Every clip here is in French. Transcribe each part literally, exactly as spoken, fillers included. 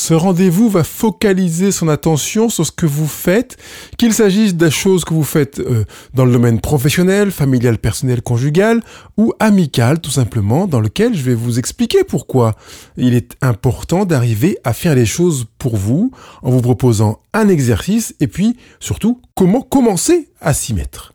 Ce rendez-vous va focaliser son attention sur ce que vous faites, qu'il s'agisse des choses que vous faites euh, dans le domaine professionnel, familial, personnel, conjugal ou amical, tout simplement, dans lequel je vais vous expliquer pourquoi il est important d'arriver à faire les choses pour vous, en vous proposant un exercice et puis, surtout, comment commencer à s'y mettre.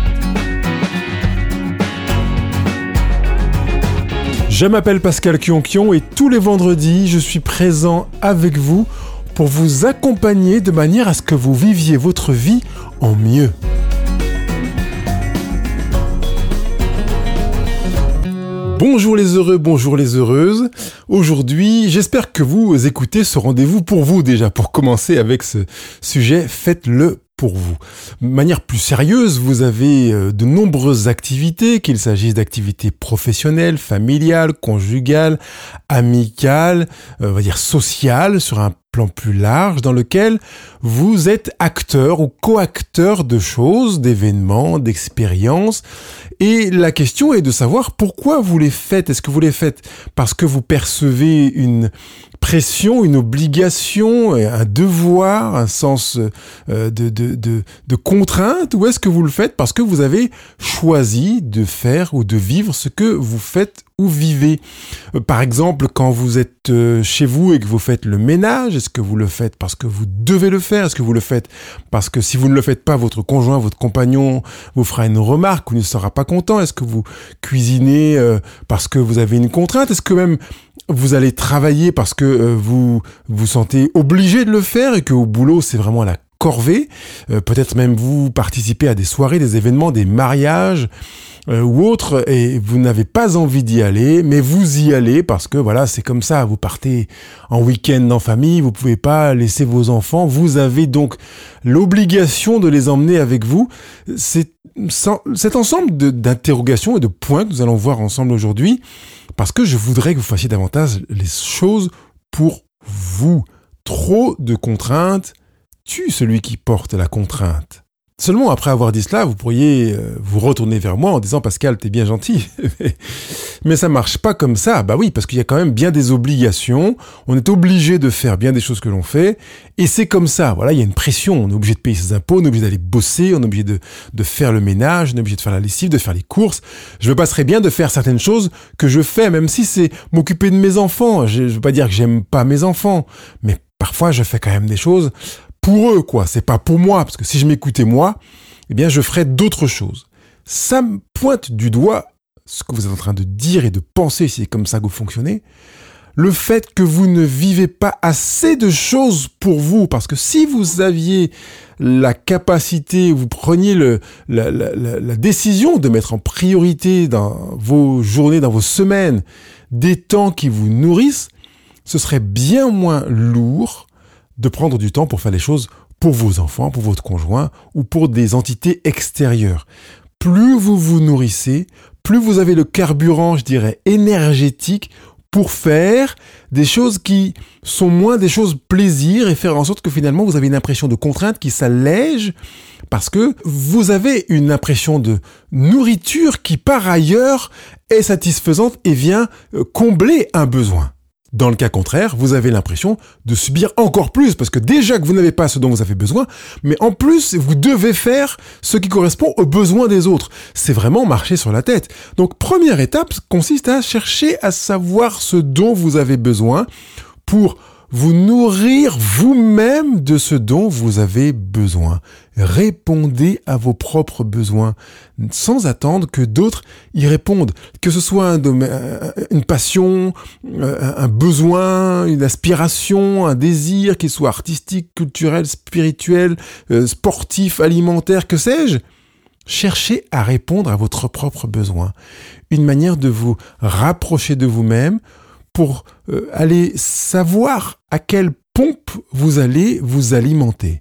Je m'appelle Pascal Kionkion et tous les vendredis, je suis présent avec vous pour vous accompagner de manière à ce que vous viviez votre vie en mieux. Bonjour les heureux, bonjour les heureuses. Aujourd'hui, j'espère que vous écoutez ce rendez-vous pour vous déjà, pour commencer avec ce sujet, faites-le pour vous. De manière plus sérieuse, vous avez de nombreuses activités, qu'il s'agisse d'activités professionnelles, familiales, conjugales, amicales, euh, on va dire sociales, sur un plan plus large, dans lequel vous êtes acteur ou co-acteur de choses, d'événements, d'expériences. Et la question est de savoir pourquoi vous les faites. Est-ce que vous les faites parce que vous percevez une pression, une obligation, un devoir, un sens euh, de, de, de, de contrainte, ou est-ce que vous le faites parce que vous avez choisi de faire ou de vivre ce que vous faites ou vivez? Euh, par exemple, quand vous êtes euh, chez vous et que vous faites le ménage, est-ce que vous le faites parce que vous devez le faire? Est-ce que vous le faites parce que si vous ne le faites pas, votre conjoint, votre compagnon vous fera une remarque ou ne sera pas content? Est-ce que vous cuisinez euh, parce que vous avez une contrainte? Est-ce que même vous allez travailler parce que euh, vous vous sentez obligé de le faire et qu'au boulot, c'est vraiment la corvée? euh, Peut-être même vous participez à des soirées, des événements, des mariages euh, ou autres, et vous n'avez pas envie d'y aller, mais vous y allez parce que voilà, c'est comme ça. Vous partez en week-end en famille, vous pouvez pas laisser vos enfants, vous avez donc l'obligation de les emmener avec vous. C'est cet ensemble de, d'interrogations et de points que nous allons voir ensemble aujourd'hui, parce que je voudrais que vous fassiez davantage les choses pour vous. Trop de contraintes tue celui qui porte la contrainte. Seulement après avoir dit cela, vous pourriez euh, vous retourner vers moi en disant « Pascal, t'es bien gentil ». Mais ça marche pas comme ça. Bah oui, parce qu'il y a quand même bien des obligations. On est obligé de faire bien des choses que l'on fait. Et c'est comme ça. Voilà, il y a une pression. On est obligé de payer ses impôts, on est obligé d'aller bosser, on est obligé de, de faire le ménage, on est obligé de faire la lessive, de faire les courses. Je me passerais bien de faire certaines choses que je fais, même si c'est m'occuper de mes enfants. Je, je veux pas dire que j'aime pas mes enfants, mais parfois je fais quand même des choses pour eux, quoi. C'est pas pour moi, parce que si je m'écoutais moi, eh bien, je ferais d'autres choses. Ça me pointe du doigt ce que vous êtes en train de dire et de penser, si c'est comme ça que vous fonctionnez, le fait que vous ne vivez pas assez de choses pour vous, parce que si vous aviez la capacité, vous preniez le, la, la, la, la décision de mettre en priorité dans vos journées, dans vos semaines, des temps qui vous nourrissent, ce serait bien moins lourd de prendre du temps pour faire les choses pour vos enfants, pour votre conjoint ou pour des entités extérieures. Plus vous vous nourrissez, plus vous avez le carburant, je dirais, énergétique pour faire des choses qui sont moins des choses plaisir et faire en sorte que finalement vous avez une impression de contrainte qui s'allège parce que vous avez une impression de nourriture qui par ailleurs est satisfaisante et vient combler un besoin. Dans le cas contraire, vous avez l'impression de subir encore plus, parce que déjà que vous n'avez pas ce dont vous avez besoin, mais en plus, vous devez faire ce qui correspond aux besoins des autres. C'est vraiment marcher sur la tête. Donc, première étape consiste à chercher à savoir ce dont vous avez besoin pour vous nourrir vous-même de ce dont vous avez besoin. Répondez à vos propres besoins sans attendre que d'autres y répondent. Que ce soit un domaine, une passion, un besoin, une aspiration, un désir, qu'il soit artistique, culturel, spirituel, sportif, alimentaire, que sais-je. Cherchez à répondre à votre propre besoin. Une manière de vous rapprocher de vous-même pour euh, aller savoir à quelle pompe vous allez vous alimenter.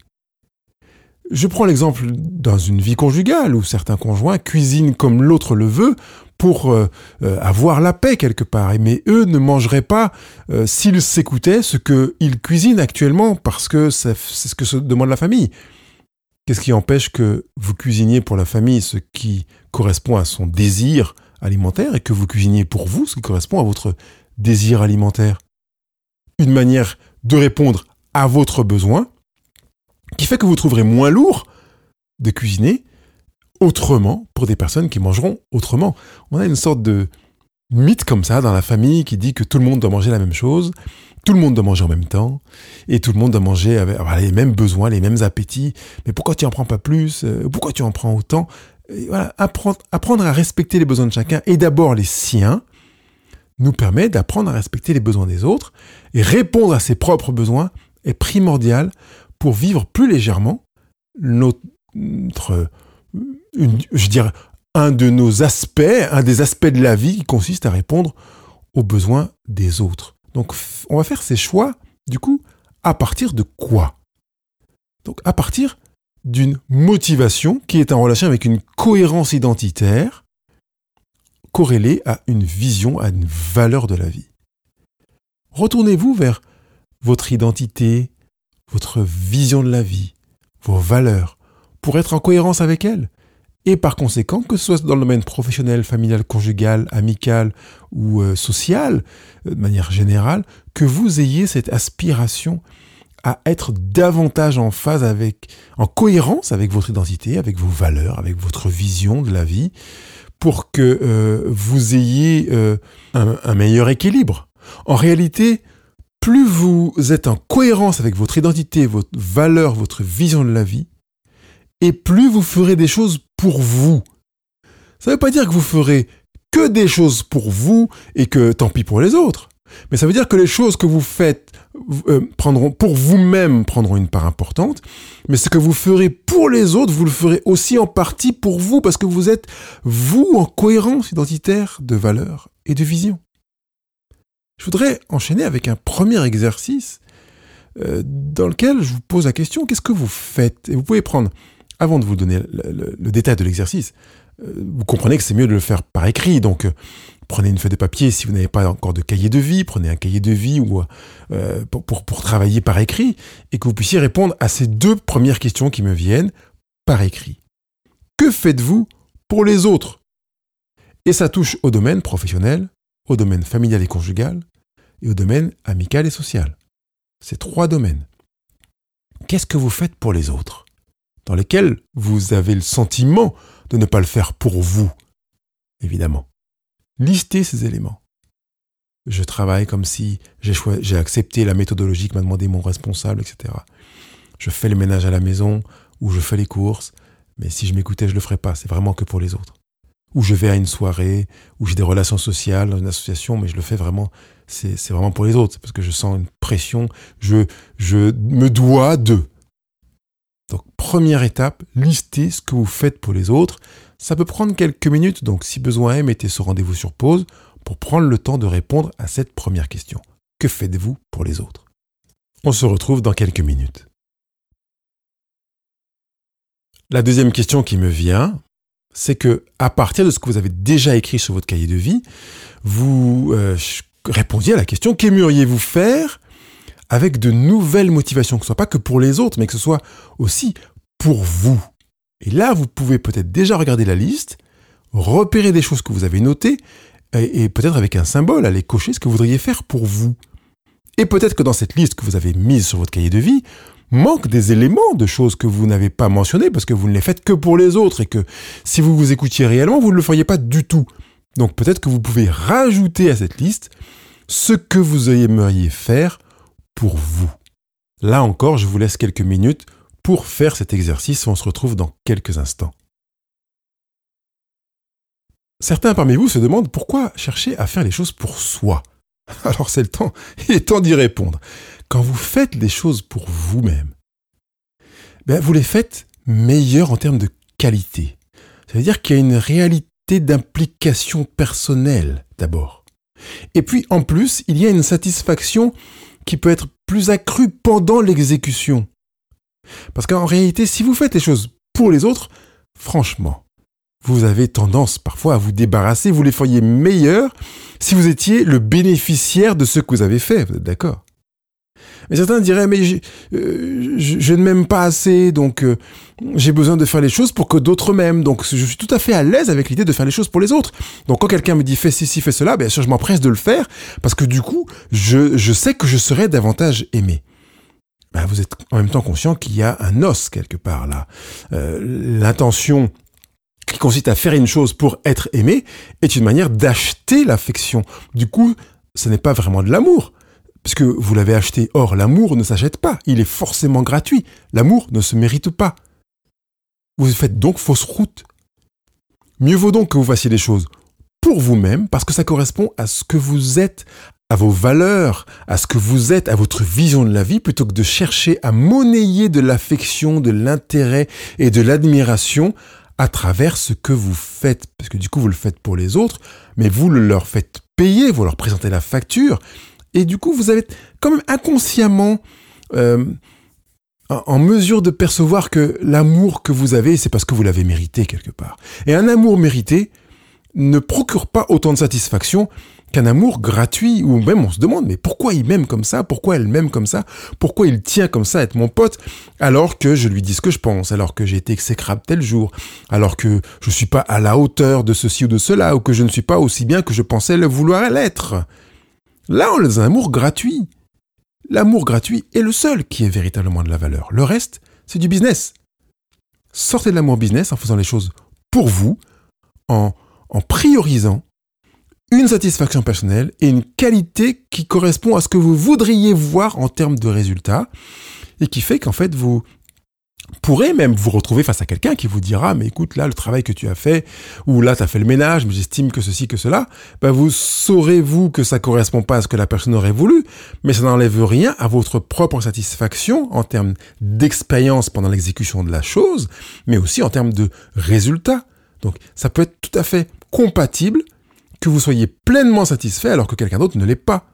Je prends l'exemple dans une vie conjugale où certains conjoints cuisinent comme l'autre le veut pour euh, euh, avoir la paix quelque part. Mais eux ne mangeraient pas, euh, s'ils s'écoutaient, ce qu'ils cuisinent actuellement parce que ça, c'est ce que se demande la famille. Qu'est-ce qui empêche que vous cuisiniez pour la famille ce qui correspond à son désir alimentaire et que vous cuisiniez pour vous ce qui correspond à votre désir alimentaire? Une manière de répondre à votre besoin, qui fait que vous trouverez moins lourd de cuisiner autrement pour des personnes qui mangeront autrement. On a une sorte de mythe comme ça dans la famille qui dit que tout le monde doit manger la même chose, tout le monde doit manger en même temps, et tout le monde doit manger avec avoir les mêmes besoins, les mêmes appétits. Mais pourquoi tu en prends pas plus ? Pourquoi tu en prends autant ? Et voilà, apprendre, apprendre à respecter les besoins de chacun, et d'abord les siens, nous permet d'apprendre à respecter les besoins des autres, et répondre à ses propres besoins est primordial pour vivre plus légèrement notre, notre une, je dirais, un de nos aspects, un des aspects de la vie qui consiste à répondre aux besoins des autres. Donc, on va faire ces choix, du coup, à partir de quoi ? Donc, à partir d'une motivation qui est en relation avec une cohérence identitaire corrélée à une vision, à une valeur de la vie. Retournez-vous vers votre identité, votre vision de la vie, vos valeurs, pour être en cohérence avec elles. Et par conséquent, que ce soit dans le domaine professionnel, familial, conjugal, amical ou euh, social, euh, de manière générale, que vous ayez cette aspiration à être davantage en phase avec, en cohérence avec votre identité, avec vos valeurs, avec votre vision de la vie, pour que euh, vous ayez euh, un, un meilleur équilibre. En réalité, plus vous êtes en cohérence avec votre identité, votre valeur, votre vision de la vie, et plus vous ferez des choses pour vous. Ça ne veut pas dire que vous ferez que des choses pour vous et que tant pis pour les autres. Mais ça veut dire que les choses que vous faites euh, prendront pour vous-même prendront une part importante. Mais ce que vous ferez pour les autres, vous le ferez aussi en partie pour vous parce que vous êtes, vous, en cohérence identitaire de valeurs et de vision. Je voudrais enchaîner avec un premier exercice euh, dans lequel je vous pose la question, qu'est-ce que vous faites ? Et vous pouvez prendre, avant de vous donner le, le, le détail de l'exercice, euh, vous comprenez que c'est mieux de le faire par écrit. Donc, euh, prenez une feuille de papier si vous n'avez pas encore de cahier de vie, prenez un cahier de vie ou, euh, pour, pour, pour travailler par écrit et que vous puissiez répondre à ces deux premières questions qui me viennent par écrit. Que faites-vous pour les autres ? Et ça touche au domaine professionnel, au domaine familial et conjugal et au domaine amical et social. Ces trois domaines. Qu'est-ce que vous faites pour les autres ? Dans lesquels vous avez le sentiment de ne pas le faire pour vous, évidemment. Listez ces éléments. Je travaille comme si j'ai, choi- j'ai accepté la méthodologie que m'a demandé mon responsable, et cetera. Je fais le ménage à la maison ou je fais les courses, mais si je m'écoutais, je ne le ferais pas. C'est vraiment que pour les autres. Ou je vais à une soirée, ou j'ai des relations sociales dans une association, mais je le fais vraiment, c'est, c'est vraiment pour les autres. C'est parce que je sens une pression, je, je me dois de. Donc, première étape, listez ce que vous faites pour les autres. Ça peut prendre quelques minutes, donc si besoin est, mettez ce rendez-vous sur pause pour prendre le temps de répondre à cette première question. Que faites-vous pour les autres ? On se retrouve dans quelques minutes. La deuxième question qui me vient, c'est que à partir de ce que vous avez déjà écrit sur votre cahier de vie, vous euh, répondiez à la question « Qu'aimeriez-vous faire ?» avec de nouvelles motivations, que ce soit pas que pour les autres, mais que ce soit aussi pour vous. Et là, vous pouvez peut-être déjà regarder la liste, repérer des choses que vous avez notées, et, et peut-être avec un symbole, aller cocher ce que vous voudriez faire pour vous. Et peut-être que dans cette liste que vous avez mise sur votre cahier de vie, manque des éléments de choses que vous n'avez pas mentionnées, parce que vous ne les faites que pour les autres, et que si vous vous écoutiez réellement, vous ne le feriez pas du tout. Donc peut-être que vous pouvez rajouter à cette liste ce que vous aimeriez faire pour vous. Là encore, je vous laisse quelques minutes pour faire cet exercice. On se retrouve dans quelques instants. Certains parmi vous se demandent pourquoi chercher à faire les choses pour soi. Alors c'est le temps, il est temps d'y répondre. Quand vous faites les choses pour vous-même, ben vous les faites meilleures en termes de qualité. Ça veut dire qu'il y a une réalité d'implication personnelle d'abord. Et puis en plus, il y a une satisfaction qui peut être plus accrue pendant l'exécution. Parce qu'en réalité, si vous faites les choses pour les autres, franchement, vous avez tendance parfois à vous débarrasser, vous les feriez meilleurs si vous étiez le bénéficiaire de ce que vous avez fait, vous êtes d'accord ? Mais certains diraient, mais j'ai- euh, je, je ne m'aime pas assez, donc euh, j'ai besoin de faire les choses pour que d'autres m'aiment. Donc je suis tout à fait à l'aise avec l'idée de faire les choses pour les autres. Donc quand quelqu'un me dit fais ceci, fais cela, bien sûr je m'empresse de le faire, parce que du coup, je, je sais que je serai davantage aimé. Ben, vous êtes en même temps conscient qu'il y a un os quelque part là. Euh, l'intention qui consiste à faire une chose pour être aimé est une manière d'acheter l'affection. Du coup, ce n'est pas vraiment de l'amour, puisque vous l'avez acheté. Or, l'amour ne s'achète pas, il est forcément gratuit. L'amour ne se mérite pas. Vous faites donc fausse route. Mieux vaut donc que vous fassiez les choses pour vous-même, parce que ça correspond à ce que vous êtes, à vos valeurs, à ce que vous êtes, à votre vision de la vie, plutôt que de chercher à monnayer de l'affection, de l'intérêt et de l'admiration à travers ce que vous faites. Parce que du coup, vous le faites pour les autres, mais vous le leur faites payer, vous leur présentez la facture, et du coup, vous avez quand même inconsciemment euh, en mesure de percevoir que l'amour que vous avez, c'est parce que vous l'avez mérité quelque part. Et un amour mérité ne procure pas autant de satisfaction qu'un amour gratuit, où même on se demande, mais pourquoi il m'aime comme ça? Pourquoi elle m'aime comme ça? Pourquoi il tient comme ça à être mon pote? Alors que je lui dis ce que je pense, alors que j'ai été exécrable tel jour, alors que je suis pas à la hauteur de ceci ou de cela, ou que je ne suis pas aussi bien que je pensais le vouloir l'être. Là, on est dans un amour gratuit. L'amour gratuit est le seul qui est véritablement de la valeur. Le reste, c'est du business. Sortez de l'amour business en faisant les choses pour vous, en, en priorisant une satisfaction personnelle et une qualité qui correspond à ce que vous voudriez voir en termes de résultats, et qui fait qu'en fait, vous pourrez même vous retrouver face à quelqu'un qui vous dira, mais écoute, là, le travail que tu as fait, ou là, tu as fait le ménage, mais j'estime que ceci, que cela, ben vous saurez, vous, que ça correspond pas à ce que la personne aurait voulu, mais ça n'enlève rien à votre propre satisfaction en termes d'expérience pendant l'exécution de la chose, mais aussi en termes de résultats. Donc, ça peut être tout à fait compatible que vous soyez pleinement satisfait alors que quelqu'un d'autre ne l'est pas.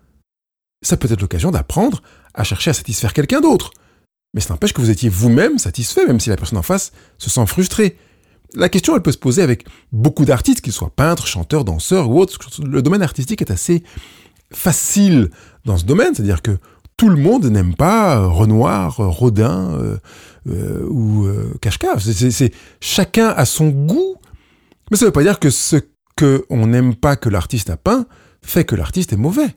Ça peut être l'occasion d'apprendre à chercher à satisfaire quelqu'un d'autre. Mais ça n'empêche que vous étiez vous-même satisfait, même si la personne en face se sent frustrée. La question, elle peut se poser avec beaucoup d'artistes, qu'ils soient peintres, chanteurs, danseurs ou autres. Le domaine artistique est assez facile dans ce domaine, c'est-à-dire que tout le monde n'aime pas Renoir, Rodin euh, euh, ou euh, Kafka. C'est, c'est, c'est, chacun a son goût, mais ça ne veut pas dire que ce qu'on n'aime pas que l'artiste a peint fait que l'artiste est mauvais.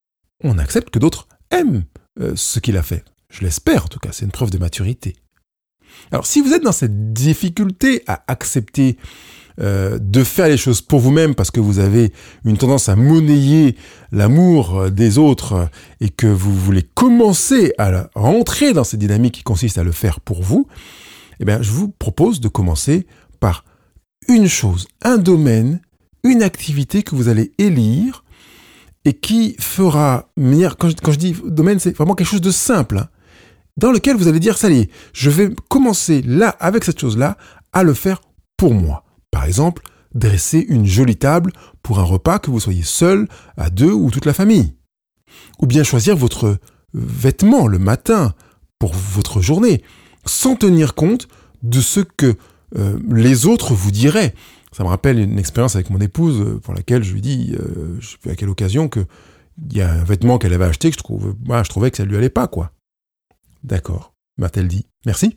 On accepte que d'autres aiment euh, ce qu'il a fait. Je l'espère, en tout cas, c'est une preuve de maturité. Alors, si vous êtes dans cette difficulté à accepter euh, de faire les choses pour vous-même parce que vous avez une tendance à monnayer l'amour des autres et que vous voulez commencer à rentrer dans cette dynamique qui consiste à le faire pour vous, eh bien, je vous propose de commencer par une chose, un domaine, une activité que vous allez élire et qui fera, quand je, quand je dis domaine, c'est vraiment quelque chose de simple, hein, dans lequel vous allez dire, ça y est, je vais commencer là, avec cette chose-là, à le faire pour moi. Par exemple, dresser une jolie table pour un repas, que vous soyez seul, à deux ou toute la famille. Ou bien choisir votre vêtement le matin pour votre journée, sans tenir compte de ce que euh, les autres vous diraient. Ça me rappelle une expérience avec mon épouse pour laquelle je lui dis, euh, je sais plus à quelle occasion, que il y a un vêtement qu'elle avait acheté que je, trouve, bah, je trouvais que ça lui allait pas, quoi. D'accord, m'a-t-elle dit. Merci.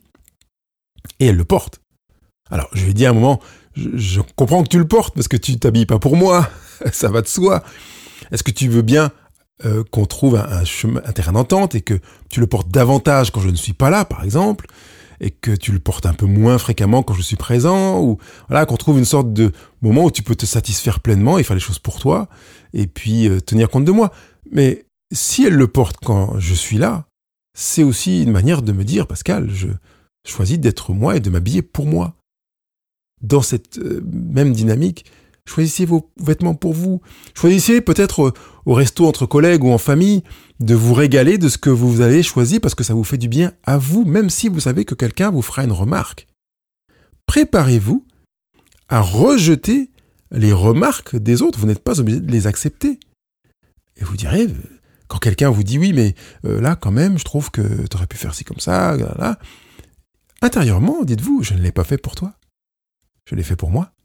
Et elle le porte. Alors, je lui ai dit à un moment, je, je comprends que tu le portes parce que tu t'habilles pas pour moi. Ça va de soi. Est-ce que tu veux bien euh, qu'on trouve un, un, chemin, un terrain d'entente et que tu le portes davantage quand je ne suis pas là, par exemple, et que tu le portes un peu moins fréquemment quand je suis présent, ou voilà, qu'on trouve une sorte de moment où tu peux te satisfaire pleinement et faire les choses pour toi, et puis euh, tenir compte de moi. Mais si elle le porte quand je suis là, c'est aussi une manière de me dire, Pascal, je choisis d'être moi et de m'habiller pour moi. Dans cette euh, même dynamique, choisissez vos vêtements pour vous. Choisissez peut-être au, au resto entre collègues ou en famille de vous régaler de ce que vous avez choisi parce que ça vous fait du bien à vous, même si vous savez que quelqu'un vous fera une remarque. Préparez-vous à rejeter les remarques des autres. Vous n'êtes pas obligé de les accepter. Et vous direz, quand quelqu'un vous dit oui, mais euh, là quand même, je trouve que tu aurais pu faire ci comme ça, là, là. Intérieurement, dites-vous, je ne l'ai pas fait pour toi. Je l'ai fait pour moi.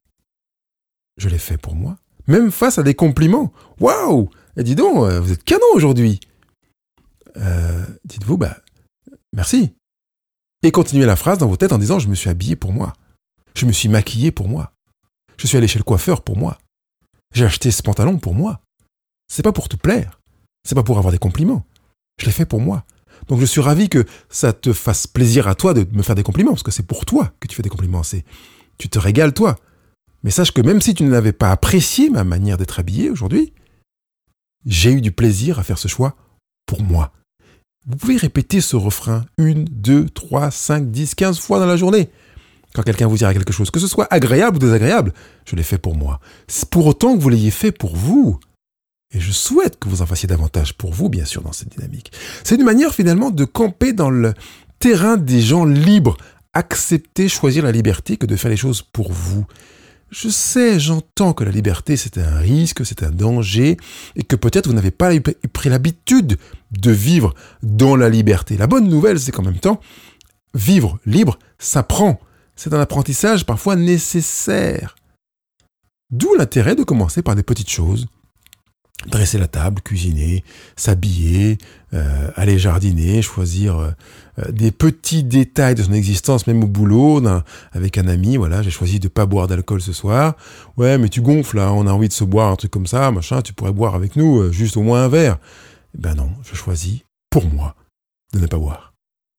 Je l'ai fait pour moi. Même face à des compliments. Waouh! Et dis donc, vous êtes canon aujourd'hui. euh, dites-vous, bah, merci. Et continuez la phrase dans vos têtes en disant, je me suis habillé pour moi. Je me suis maquillé pour moi. Je suis allé chez le coiffeur pour moi. J'ai acheté ce pantalon pour moi. C'est pas pour te plaire. C'est pas pour avoir des compliments. Je l'ai fait pour moi. Donc je suis ravi que ça te fasse plaisir à toi de me faire des compliments, parce que c'est pour toi que tu fais des compliments. C'est, tu te régales toi. Mais sache que même si tu n'avais pas apprécié ma manière d'être habillé aujourd'hui, j'ai eu du plaisir à faire ce choix pour moi. Vous pouvez répéter ce refrain une, deux, trois, cinq, dix, quinze fois dans la journée. Quand quelqu'un vous dira quelque chose, que ce soit agréable ou désagréable, je l'ai fait pour moi. C'est pour autant que vous l'ayez fait pour vous. Et je souhaite que vous en fassiez davantage pour vous, bien sûr, dans cette dynamique. C'est une manière, finalement, de camper dans le terrain des gens libres. Accepter, choisir la liberté que de faire les choses pour vous. Je sais, j'entends que la liberté, c'est un risque, c'est un danger, et que peut-être vous n'avez pas pris l'habitude de vivre dans la liberté. La bonne nouvelle, c'est qu'en même temps, vivre libre s'apprend. C'est un apprentissage parfois nécessaire. D'où l'intérêt de commencer par des petites choses. Dresser la table, cuisiner, s'habiller, euh, aller jardiner, choisir euh, des petits détails de son existence, même au boulot, avec un ami, voilà, j'ai choisi de pas boire d'alcool ce soir. Ouais, mais tu gonfles, là, on a envie de se boire un truc comme ça, machin, tu pourrais boire avec nous, euh, juste au moins un verre. Ben non, je choisis, pour moi, de ne pas boire.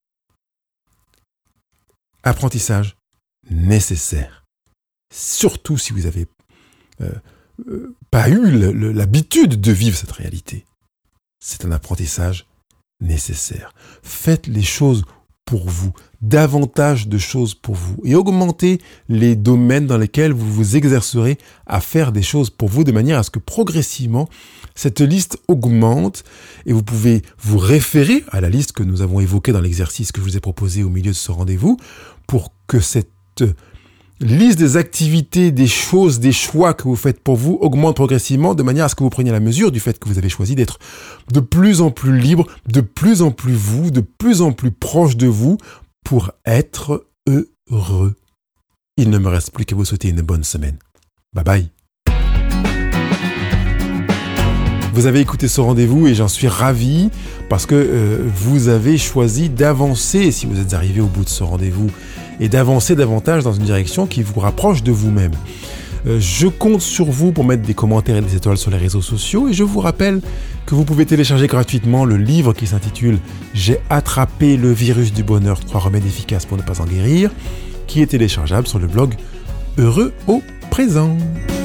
Apprentissage nécessaire. Surtout si vous avez euh, euh, pas eu le, le, l'habitude de vivre cette réalité. C'est un apprentissage nécessaire. Faites les choses pour vous, davantage de choses pour vous, et augmentez les domaines dans lesquels vous vous exercerez à faire des choses pour vous, de manière à ce que progressivement, cette liste augmente, et vous pouvez vous référer à la liste que nous avons évoquée dans l'exercice que je vous ai proposé au milieu de ce rendez-vous, pour que cette liste des activités, des choses, des choix que vous faites pour vous augmente progressivement, de manière à ce que vous preniez la mesure du fait que vous avez choisi d'être de plus en plus libre, de plus en plus vous, de plus en plus proche de vous, pour être heureux. Il ne me reste plus qu'à vous souhaiter une bonne semaine. Bye bye. Vous avez écouté ce rendez-vous et j'en suis ravi parce que euh, vous avez choisi d'avancer, si vous êtes arrivé au bout de ce rendez-vous, et d'avancer davantage dans une direction qui vous rapproche de vous-même. Euh, je compte sur vous pour mettre des commentaires et des étoiles sur les réseaux sociaux, et je vous rappelle que vous pouvez télécharger gratuitement le livre qui s'intitule « J'ai attrapé le virus du bonheur, trois remèdes efficaces pour ne pas en guérir », qui est téléchargeable sur le blog Heureux au présent.